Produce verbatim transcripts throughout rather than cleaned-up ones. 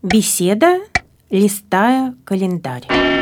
Беседа, листая календарь.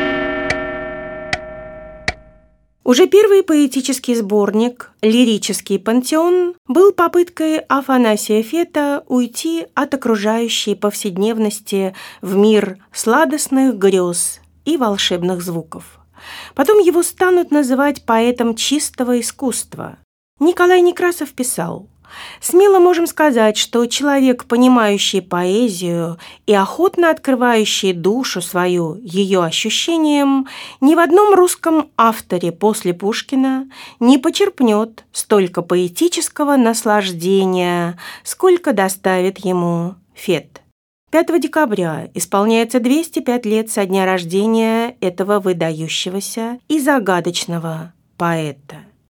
Уже первый поэтический сборник «Лирический пантеон» был попыткой Афанасия Фета уйти от окружающей повседневности в мир сладостных грез и волшебных звуков. Потом его станут называть поэтом чистого искусства. Николай Некрасов писал: «Смело можем сказать, что человек, понимающий поэзию и охотно открывающий душу свою ее ощущениям, ни в одном русском авторе после Пушкина не почерпнет столько поэтического наслаждения, сколько доставит ему Фет». пятого декабря исполняется двести пять лет со дня рождения этого выдающегося и загадочного поэта.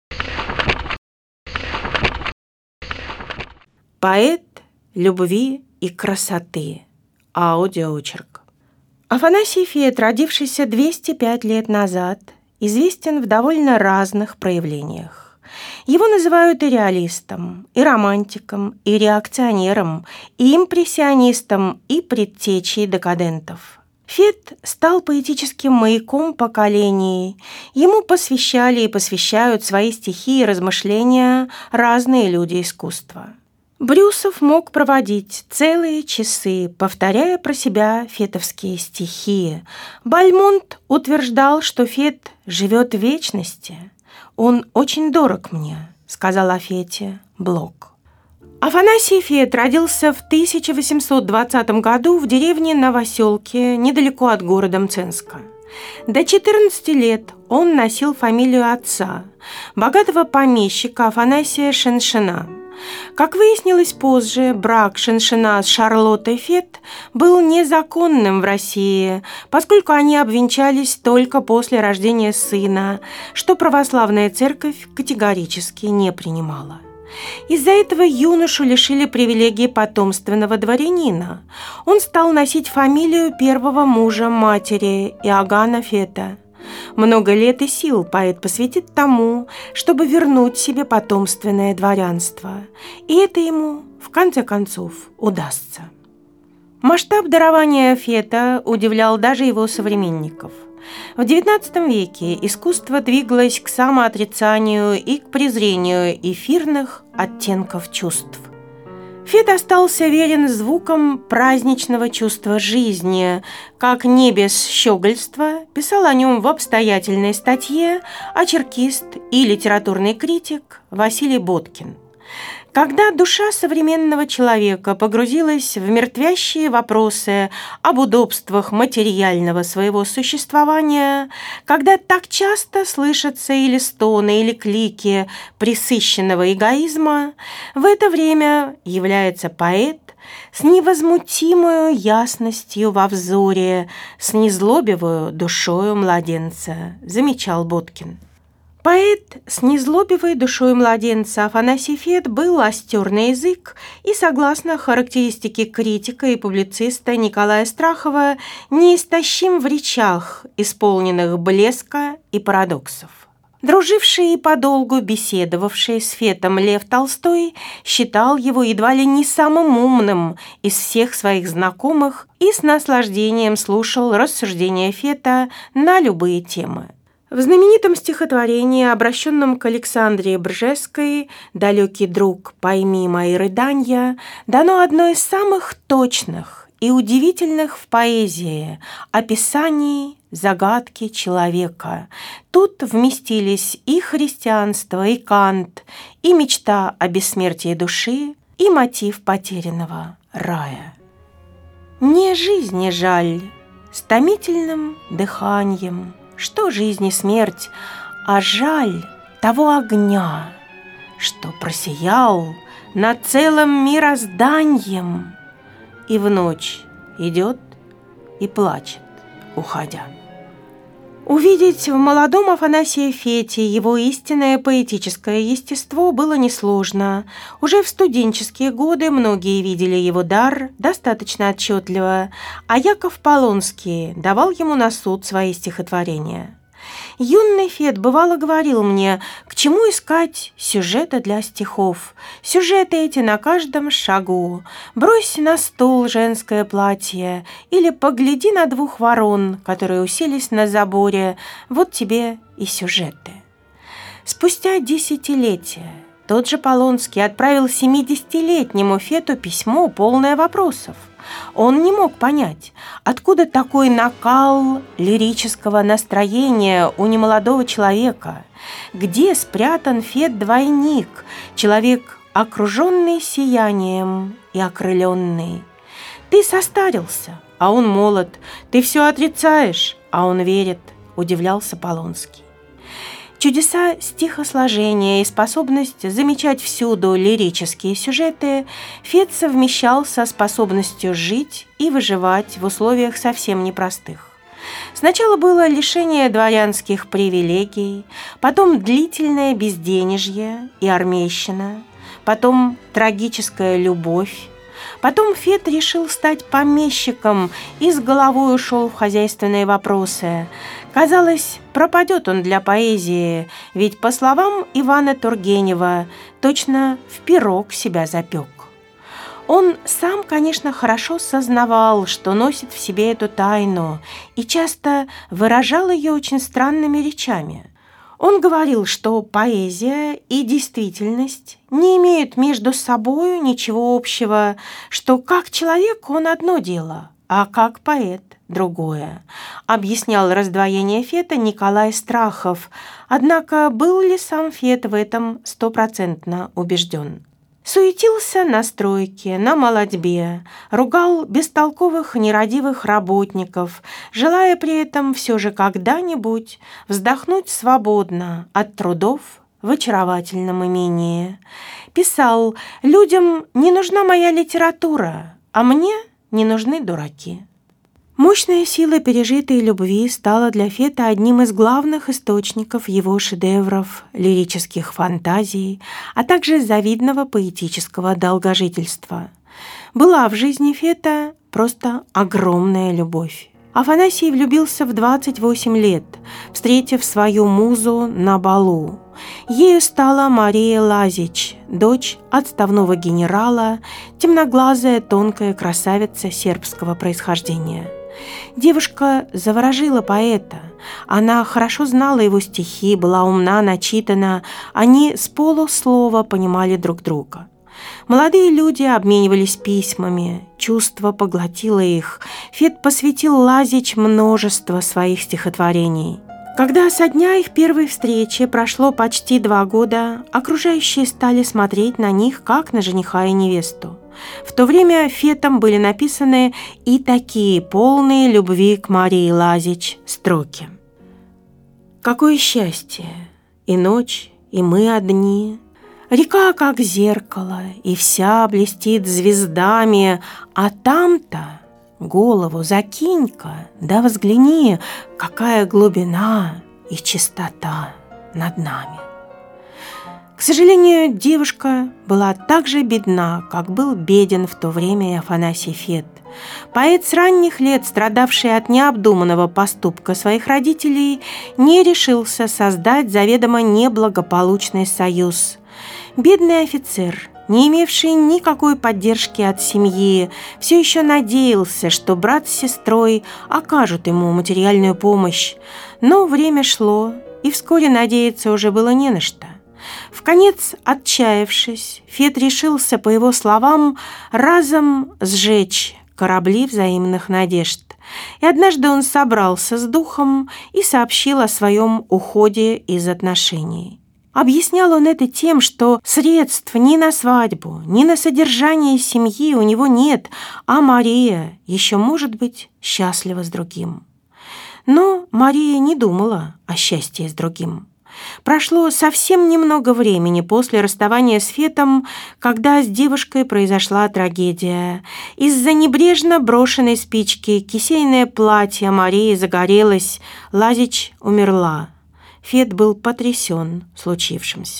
Поэт любви и красоты. Аудиоочерк. Афанасий Фет, родившийся двести пять лет назад, известен в довольно разных проявлениях. Его называют и реалистом, и романтиком, и реакционером, и импрессионистом, и предтечей декадентов. Фет стал поэтическим маяком поколений. Ему посвящали и посвящают свои стихи и размышления разные люди искусства. Брюсов мог проводить целые часы, повторяя про себя фетовские стихи. Бальмонт утверждал, что Фет живет в вечности. «Он очень дорог мне», — сказал о Фете Блок. Афанасий Фет родился в тысяча восемьсот двадцатом году в деревне Новоселке, недалеко от города Мценска. До четырнадцати лет он носил фамилию отца, богатого помещика Афанасия Шеншина. Как выяснилось позже, брак Шеншина с Шарлоттой Фет был незаконным в России, поскольку они обвенчались только после рождения сына, что православная церковь категорически не принимала. Из-за этого юношу лишили привилегии потомственного дворянина. Он стал носить фамилию первого мужа матери Иоганна Фета. Много лет и сил поэт посвятит тому, чтобы вернуть себе потомственное дворянство, и это ему, в конце концов, удастся. Масштаб дарования Фета удивлял даже его современников. В девятнадцатом веке искусство двигалось к самоотрицанию и к презрению эфирных оттенков чувств. Фет остался верен звукам праздничного чувства жизни, как не без щегольства писал о нем в обстоятельной статье очеркист и литературный критик Василий Боткин. Когда душа современного человека погрузилась в мертвящие вопросы об удобствах материального своего существования, когда так часто слышатся или стоны, или клики пресыщенного эгоизма, в это время является поэт с невозмутимою ясностью во взоре, с незлобивою душою младенца, замечал Боткин. Поэт с незлобивой душой младенца Афанасий Фет был остер на язык и, согласно характеристике критика и публициста Николая Страхова, неистощим в речах, исполненных блеска и парадоксов. Друживший и подолгу беседовавший с Фетом Лев Толстой считал его едва ли не самым умным из всех своих знакомых и с наслаждением слушал рассуждения Фета на любые темы. В знаменитом стихотворении, обращенном к Александре Бжеской «Далекий друг, пойми мои рыданья», дано одно из самых точных и удивительных в поэзии описаний загадки человека. Тут вместились и христианство, и Кант, и мечта о бессмертии души, и мотив потерянного рая. Не жизни жаль, с томительным дыханием, что жизнь и смерть, а жаль того огня, что просиял над целым мирозданием и в ночь идет и плачет, уходя. Увидеть в молодом Афанасии Фете его истинное поэтическое естество было несложно. Уже в студенческие годы многие видели его дар достаточно отчетливо, а Яков Полонский давал ему на суд свои стихотворения. Юный Фет бывало говорил мне, к чему искать сюжеты для стихов. Сюжеты эти на каждом шагу. Брось на стол женское платье или погляди на двух ворон, которые уселись на заборе. Вот тебе и сюжеты. Спустя десятилетия тот же Полонский отправил семидесятилетнему Фету письмо, полное вопросов. Он не мог понять, откуда такой накал лирического настроения у немолодого человека, где спрятан Фет-двойник, человек, окруженный сиянием и окрыленный. «Ты состарился, а он молод, ты все отрицаешь, а он верит», – удивлялся Полонский. Чудеса стихосложения и способность замечать всюду лирические сюжеты Фет совмещал со способностью жить и выживать в условиях совсем непростых. Сначала было лишение дворянских привилегий, потом длительное безденежье и армейщина, потом трагическая любовь. Потом Фет решил стать помещиком и с головой ушел в хозяйственные вопросы. Казалось, пропадет он для поэзии, ведь, по словам Ивана Тургенева, точно в пирог себя запек. Он сам, конечно, хорошо сознавал, что носит в себе эту тайну, и часто выражал ее очень странными речами. Он говорил, что поэзия и действительность не имеют между собой ничего общего, что как человек он одно дело, а как поэт другое, объяснял раздвоение Фета Николай Страхов, однако был ли сам Фет в этом стопроцентно убежден? Суетился на стройке, на молотьбе, ругал бестолковых нерадивых работников, желая при этом все же когда-нибудь вздохнуть свободно от трудов в очаровательном имении. Писал: «Людям не нужна моя литература, а мне не нужны дураки». Мощная сила пережитой любви стала для Фета одним из главных источников его шедевров, лирических фантазий, а также завидного поэтического долгожительства. Была в жизни Фета просто огромная любовь. Афанасий влюбился в двадцать восемь лет, встретив свою музу на балу. Ею стала Мария Лазич, дочь отставного генерала, темноглазая тонкая красавица сербского происхождения. Девушка заворожила поэта. Она хорошо знала его стихи, была умна, начитана. Они с полуслова понимали друг друга. Молодые люди обменивались письмами. Чувство поглотило их. Фет посвятил Лазич множество своих стихотворений. Когда со дня их первой встречи прошло почти два года, окружающие стали смотреть на них, как на жениха и невесту. В то время Фетом были написаны и такие полные любви к Марии Лазич строки. «Какое счастье! И ночь, и мы одни. Река, как зеркало, и вся блестит звездами, а там-то голову закинь-ка, да взгляни, какая глубина и чистота над нами». К сожалению, девушка была так же бедна, как был беден в то время и Афанасий Фет. Поэт с ранних лет, страдавший от необдуманного поступка своих родителей, не решился создать заведомо неблагополучный союз. Бедный офицер, не имевший никакой поддержки от семьи, все еще надеялся, что брат с сестрой окажут ему материальную помощь. Но время шло, и вскоре надеяться уже было не на что. Вконец отчаявшись, Фет решился, по его словам, разом сжечь корабли взаимных надежд. И однажды он собрался с духом и сообщил о своем уходе из отношений. Объяснял он это тем, что средств ни на свадьбу, ни на содержание семьи у него нет, а Мария еще может быть счастлива с другим. Но Мария не думала о счастье с другим. Прошло совсем немного времени после расставания с Фетом, когда с девушкой произошла трагедия. Из-за небрежно брошенной спички кисейное платье Марии загорелось, Лазич умерла. Фет был потрясен случившимся.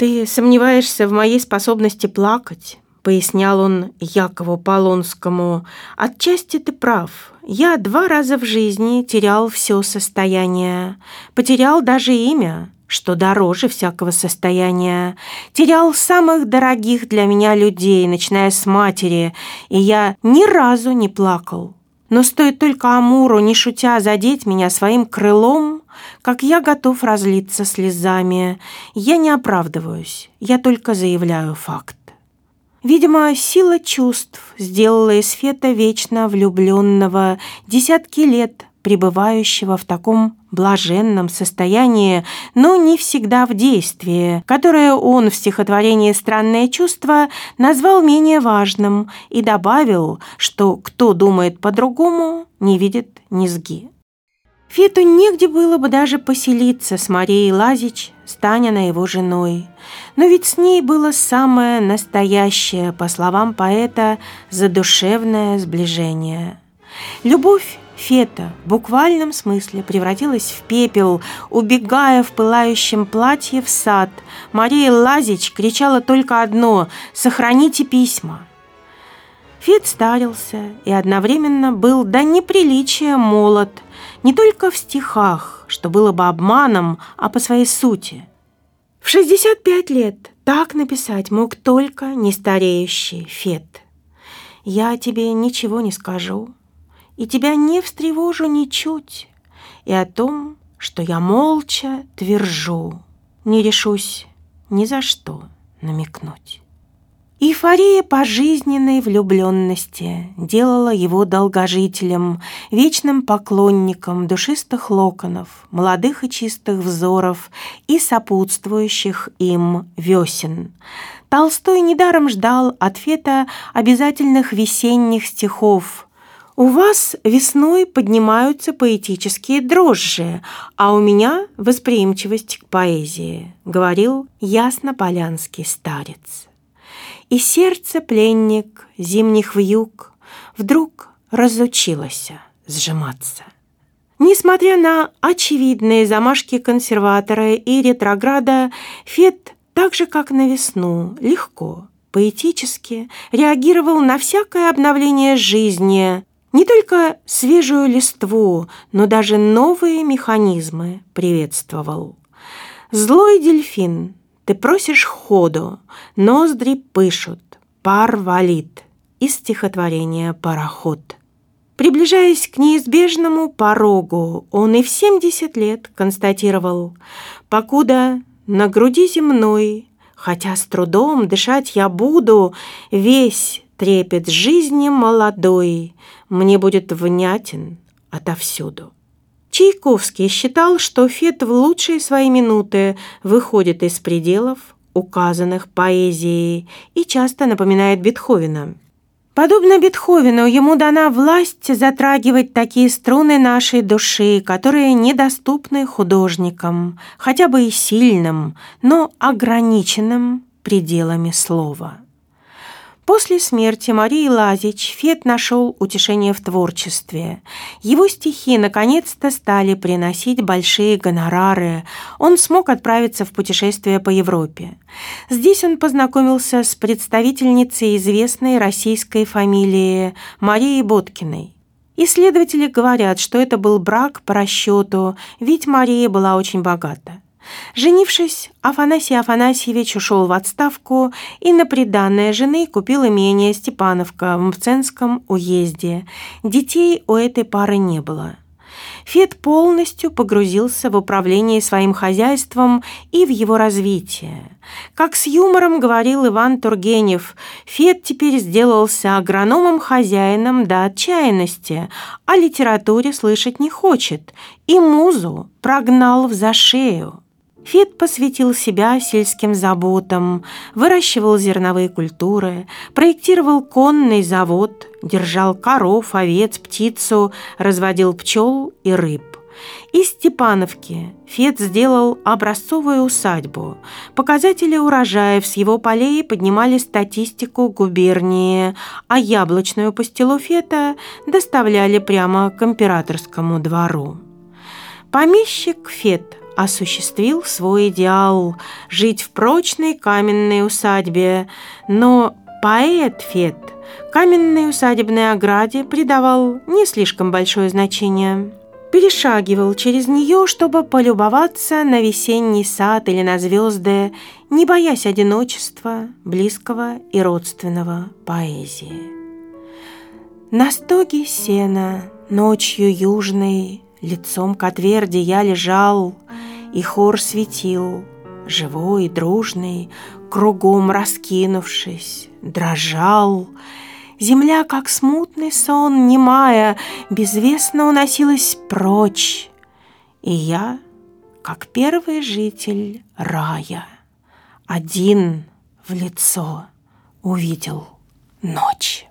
«Ты сомневаешься в моей способности плакать?» — пояснял он Якову Полонскому. «Отчасти ты прав. Я два раза в жизни терял все состояние. Потерял даже имя, что дороже всякого состояния. Терял самых дорогих для меня людей, начиная с матери, и я ни разу не плакал. Но стоит только Амуру, не шутя, задеть меня своим крылом, как я готов разлиться слезами. Я не оправдываюсь, я только заявляю факт». Видимо, сила чувств сделала из Фета вечно влюбленного, десятки лет пребывающего в таком блаженном состоянии, но не всегда в действии, которое он в стихотворении «Странное чувство» назвал менее важным и добавил, что кто думает по-другому, не видит низги. Фету негде было бы даже поселиться с Марией Лазич, стань она его женой. Но ведь с ней было самое настоящее, по словам поэта, задушевное сближение. Любовь Фета в буквальном смысле превратилась в пепел, убегая в пылающем платье в сад. Мария Лазич кричала только одно: «Сохраните письма!». Фет старился и одновременно был до неприличия молод, не только в стихах, что было бы обманом, а по своей сути. В шестьдесят пять лет так написать мог только нестареющий Фет. «Я тебе ничего не скажу, и тебя не встревожу ничуть, и о том, что я молча твержу, не решусь ни за что намекнуть». Эйфория пожизненной влюбленности делала его долгожителем, вечным поклонником душистых локонов, молодых и чистых взоров и сопутствующих им весен. Толстой недаром ждал от Фета обязательных весенних стихов. «У вас весной поднимаются поэтические дрожжи, а у меня восприимчивость к поэзии», — говорил яснополянский старец. И сердце пленник зимних вьюг вдруг разучилось сжиматься. Несмотря на очевидные замашки консерватора и ретрограда, Фет, так же как на весну, легко, поэтически реагировал на всякое обновление жизни, не только свежую листву, но даже новые механизмы приветствовал. «Злой дельфин, ты просишь ходу, ноздри пышут, пар валит» из стихотворения «Пароход». Приближаясь к неизбежному порогу, он и в семьдесят лет констатировал: «Покуда на груди земной, хотя с трудом дышать я буду, весь трепет жизни молодой мне будет внятен отовсюду». Чайковский считал, что Фет в лучшие свои минуты выходит из пределов, указанных поэзией, и часто напоминает Бетховена. Подобно Бетховену, ему дана власть затрагивать такие струны нашей души, которые недоступны художникам, хотя бы и сильным, но ограниченным пределами слова. После смерти Марии Лазич Фет нашел утешение в творчестве. Его стихи наконец-то стали приносить большие гонорары. Он смог отправиться в путешествие по Европе. Здесь он познакомился с представительницей известной российской фамилии Марией Боткиной. Исследователи говорят, что это был брак по расчету, ведь Мария была очень богата. Женившись, Афанасий Афанасьевич ушел в отставку и на приданное жены купил имение Степановка в Мценском уезде. Детей у этой пары не было. Фет полностью погрузился в управление своим хозяйством и в его развитие. Как с юмором говорил Иван Тургенев, Фет теперь сделался агрономом-хозяином до отчаянности, о литературе слышать не хочет, и музу прогнал в зашею. Фет посвятил себя сельским заботам, выращивал зерновые культуры, проектировал конный завод, держал коров, овец, птицу, разводил пчел и рыб. Из Степановки Фет сделал образцовую усадьбу. Показатели урожаев с его полей поднимали статистику губернии, а яблочную пастилу Фета доставляли прямо к императорскому двору. Помещик Фет осуществил свой идеал – жить в прочной каменной усадьбе, но поэт Фет каменной усадебной ограде придавал не слишком большое значение. Перешагивал через нее, чтобы полюбоваться на весенний сад или на звезды, не боясь одиночества, близкого и родственного поэзии. На стоге сена, ночью южной, лицом к отверди я лежал, и хор светил, живой, дружный, кругом раскинувшись, дрожал. Земля, как смутный сон, немая, безвестно уносилась прочь, и я, как первый житель рая, один в лицо увидел ночь.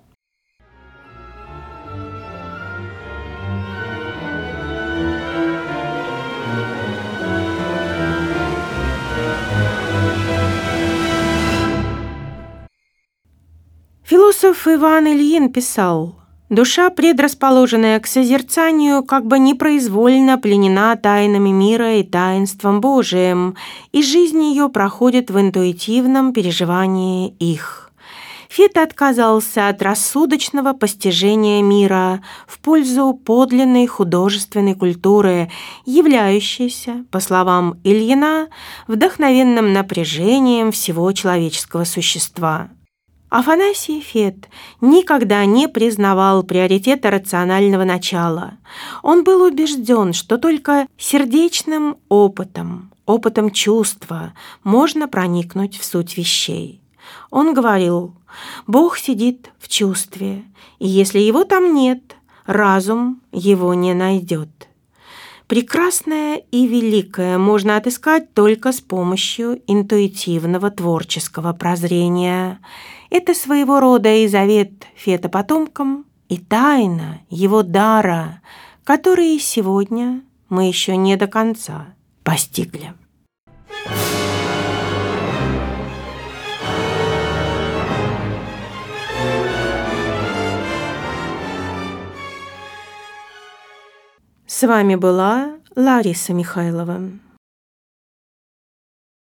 Философ Иван Ильин писал: «Душа, предрасположенная к созерцанию, как бы непроизвольно пленена тайнами мира и таинством Божиим, и жизнь ее проходит в интуитивном переживании их». Фет отказался от рассудочного постижения мира в пользу подлинной художественной культуры, являющейся, по словам Ильина, вдохновенным напряжением всего человеческого существа. Афанасий Фет никогда не признавал приоритета рационального начала. Он был убежден, что только сердечным опытом, опытом чувства можно проникнуть в суть вещей. Он говорил: «Бог сидит в чувстве, и если его там нет, разум его не найдет». Прекрасное и великое можно отыскать только с помощью интуитивного творческого прозрения. Это своего рода и завет Фета потомкам, и тайна его дара, которые сегодня мы еще не до конца постигли. С вами была Лариса Михайлова.